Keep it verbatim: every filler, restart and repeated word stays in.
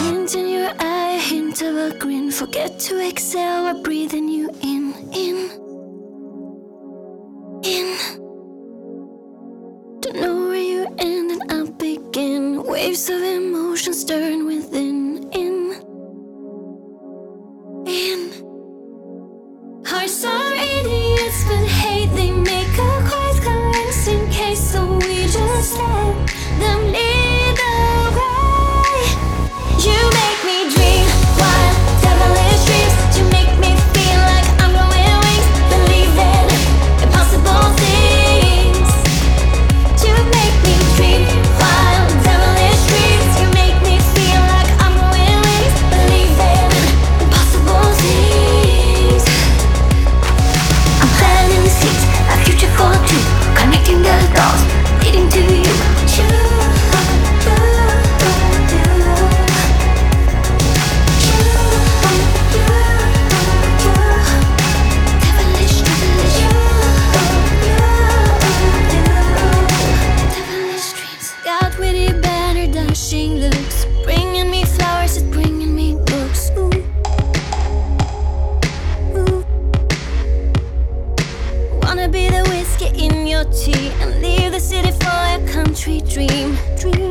glint in your eye, a hint of a grin. Forget to exhale while breathing you in, in, in. Don't know where you end and I begin. Waves of emotion stirring within, in, in. Hearts are idiots, but hey, they make a quite convincing case, so we just let them lead the way. You make me dream wild, devilish dreams. You make me feel like I'm growing wings, believing impossible things. You make me dream wild, devilish dreams. You make me feel like I'm growing wings, believing impossible things. I'm planting seeds, a future for two, connecting the dots, leading to you. You, you, you, devilish, devilish, devilish dreams. Got witty banner, dashing looks, bringing me flowers, it's bringing me books. Ooh, ooh. Wanna be the whiskey in your tea and leave the city for a country dream, dream.